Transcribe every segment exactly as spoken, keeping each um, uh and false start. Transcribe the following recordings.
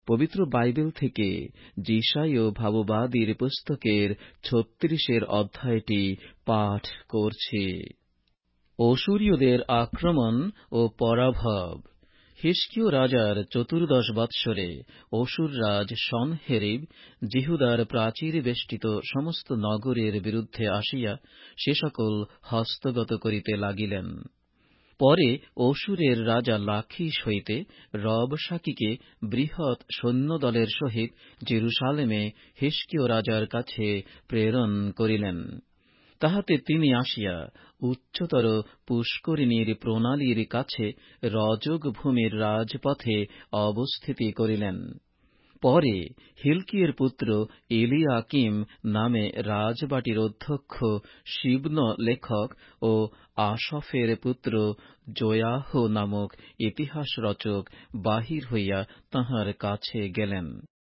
পবিত্র বাইবেল থেকে যিশায় ভাববাদীর পুস্তকের ছত্রিশের অধ্যায়টি পাঠ করছি। অশূরীয়দের আক্রমণ ও পরাভব। হিজকিয় রাজার চতুর্দশ বৎসরে অসুর রাজ সনহেরিব জিহুদার প্রাচীর বেষ্টিত সমস্ত নগরের বিরুদ্ধে আসিয়া সে সকল হস্তগত করিতে লাগিলেন। পরে অসুরের রাজা লাখিশ হইতে রবশাকিকে বৃহৎ সৈন্যদলের সহিত জেরুসালেমে হিজকিয় রাজার কাছে প্রেরণ করিলেন। তাহাতে তিনি আসিয়া উচ্চতর পুষ্করিণীর প্রণালীর কাছে রজক ভূমির রাজপথে অবস্থিতি করিলেন। পরে হিলকিয়ের পুত্র এলিয়াকিম নামে রাজবাটির অধ্যক্ষ শিবন লেখক ও আশফের পুত্র জোয়াহ নামক ইতিহাস রচক বাহির হইয়া তাঁহার কাছে গেলেন।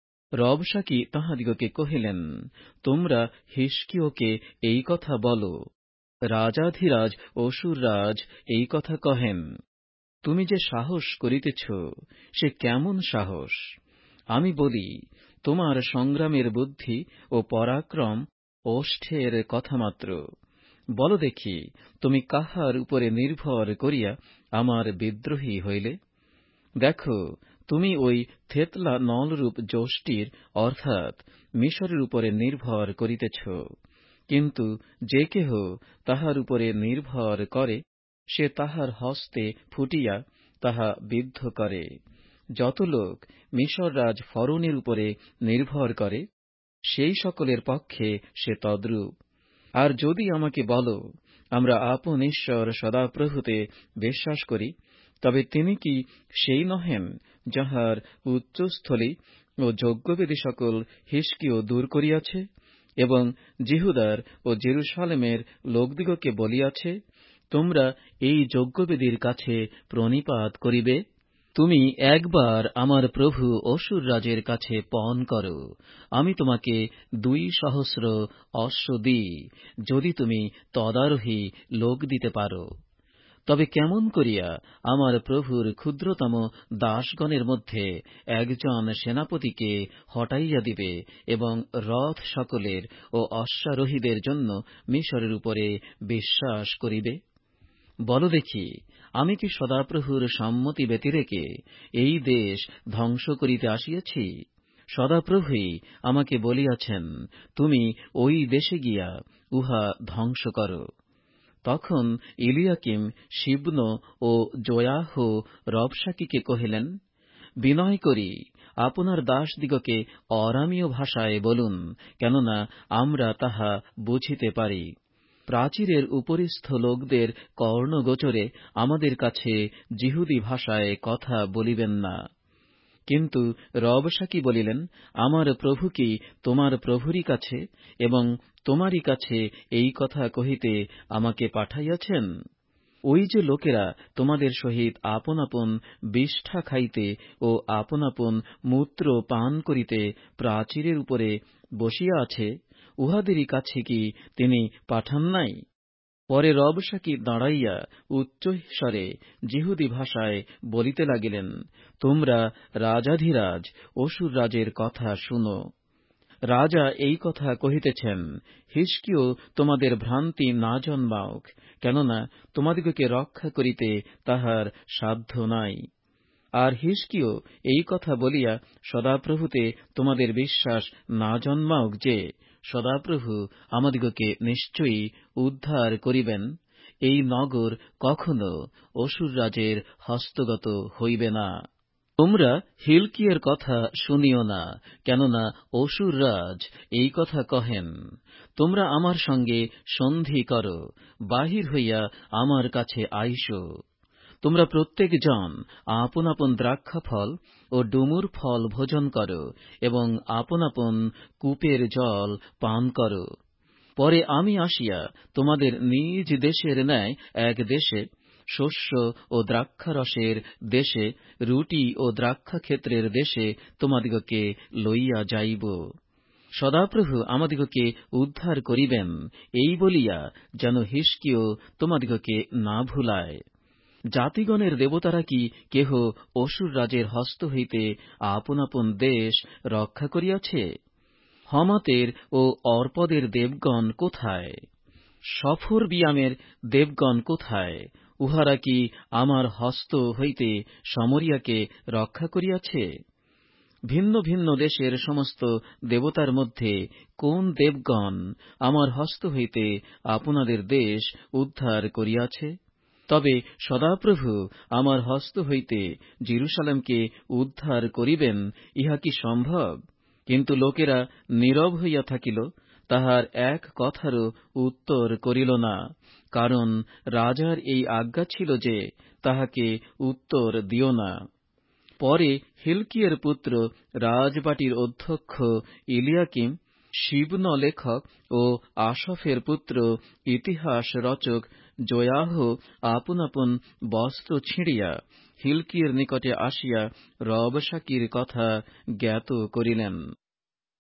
রবশাকি তাঁহাদিগকে কহিলেন, তোমরা হিজকিয়কে এই কথা বল, রাজাধিরাজ অসুররাজ এই কথা কহেন, তুমি যে সাহস করিতেছ সে কেমন সাহস? আমি বলি, তোমার সংগ্রামের বুদ্ধি ও পরাক্রম ওষ্ঠের কথা মাত্র। বল দেখি, তুমি কাহার উপরে নির্ভর করিয়া আমার বিদ্রোহী হইলে? দেখো, তুমি ওই থেতলা নলরূপ যষ্টির অর্থাৎ মিশরের উপরে নির্ভর করিতেছ। কিন্তু যে কেহ তাহার উপরে নির্ভর করে সে তাহার হস্তে ফুটিয়া তাহা বিদ্ধ করে। যত লোক মিশর রাজ ফরৌনের উপরে নির্ভর করে সেই সকলের পক্ষে সে তদ্রূপ। আর যদি আমাকে বল, আমরা আপন ঈশ্বর সদাপ্রভুতে বিশ্বাস করি, তবে তিনি কি সেই নহেন যাহার উচ্চস্থলী ও যজ্ঞবেদী সকল হিজকিয় দূর করিয়াছে এবং জিহুদার ও জেরুসালেমের লোকদিগকে বলিয়াছে, তোমরা এই যজ্ঞবেদীর কাছে প্রণিপাত করিবে? তুমি একবার আমার প্রভু অসুর রাজের কাছে পণ কর, আমি তোমাকে দুই সহস্র অশ্ব দিই, যদি তুমি তদারোহী লোক দিতে পারো। তবে কেমন করিয়া আমার প্রভুর ক্ষুদ্রতম দাসগণের মধ্যে একজন সেনাপতিকে হটাইয়া দিবে এবং রথ সকলের ও অশ্বারোহীদের জন্য মিশরের উপরে বিশ্বাস করিবে? বল দেখি, আমি কি সদাপ্রভুর সম্মতি ব্যতিরেকে এই দেশ ধ্বংস করিতে আসিয়াছি? সদাপ্রভুই আমাকে বলিয়াছেন, তুমি ওই দেশে গিয়া উহা ধ্বংস কর। তখন ইলিয়াকিম, শিবন ও জোয়াহ রবশাকিকে কহিলেন, বিনয় করি আপনার দাসদিগকে অরামীয় ভাষায় বলুন, কেননা আমরা তাহা বুঝিতে পারি। প্রাচীরের উপরিস্থ লোকদের কর্ণগোচরে আমাদের কাছে জিহুদী ভাষায় কথা বলিবেন না। কিন্তু রবশাকি বলিলেন, আমার প্রভু কি তোমার প্রভুরই কাছে এবং তোমারই কাছে এই কথা কহিতে আমাকে পাঠাইয়াছেন? ওই যে লোকেরা তোমাদের সহিত আপন আপন বিষ্ঠা খাইতে ও আপন আপন মূত্র পান করিতে প্রাচীরের উপরে বসিয়া আছে, উহাদেরই কাছে কি তিনি পাঠান নাই? পরে রবশাকি দাঁড়াইয়া উচ্চস্বরে জিহুদী ভাষায় বলিতে লাগিলেন, তোমরা রাজাধিরাজ অসুর রাজের কথা শুনো। রাজা এই কথা কহিতেছেন, হিজকিয় তোমাদের ভ্রান্তি না জন্মাওক, কেননা তোমাদিগকে রক্ষা করিতে তাহার সাধ্য নাই। আর হিজকিয় এই কথা বলিয়া সদাপ্রভুতে তোমাদের বিশ্বাস না জন্মাওক যে সদাপ্রভু আমাদিগকে নিশ্চয়ই উদ্ধার করিবেন, এই নগর কখনো অসুর রাজের হস্তগত হইবে না। তোমরা হিলকিয়ের কথা শুনিও না, কেননা অসুর রাজ এই কথা কহেন, তোমরা আমার সঙ্গে সন্ধি কর, বাহির হইয়া আমার কাছে আইসো। তোমরা প্রত্যেক জন আপন আপন দ্রাক্ষাফল ও ডুমুর ফল ভোজন কর এবং আপন আপন কূপের জল পান কর। পরে আমি আসিয়া তোমাদের নিজ দেশের ন্যায় এক দেশে, শস্য ও দ্রাক্ষারসের দেশে, রুটি ও দ্রাক্ষাক্ষেত্রের দেশে তোমাদিগকে লইয়া যাইব। সদাপ্রভু আমাদিগকে উদ্ধার করিবেন, এই বলিয়া যেন হিজকিয় তোমাদিগকে না ভুলায়। জাতিগণের দেবতারা কি কেহ অসুর রাজের হস্ত হইতে আপন আপন দেশ রক্ষা করিয়াছে? হমাতের ও অর্পদের দেবগণ কোথায়? সফর বিয়ামের দেবগণ কোথায়? উহারা কি আমার হস্ত হইতে সমরিয়াকে রক্ষা করিয়াছে? ভিন্ন ভিন্ন দেশের সমস্ত দেবতার মধ্যে কোন দেবগণ আমার হস্ত হইতে আপনাদের দেশ উদ্ধার করিয়াছে? তবে সদাপ্রভু আমার হস্ত হইতে জেরুসালেমকে উদ্ধার করিবেন, ইহা কি সম্ভব? কিন্তু লোকেরা নীরব হইয়া থাকিল, তাহার এক কথারও উত্তর করিল না, কারণ রাজার এই আজ্ঞা ছিল যে তাহাকে উত্তর দিও না। পরে হিলকিয়ের পুত্র রাজবাটির অধ্যক্ষ ইলিয়াকিম, শিবন লেখক ও আসাফের পুত্র ইতিহাস রচক জয়াহ আপন আপন বস্ত্র ছিঁড়িয়া হিলকিয়ের নিকটে আসিয়া রবশাকির কথা জ্ঞাত করিলেন।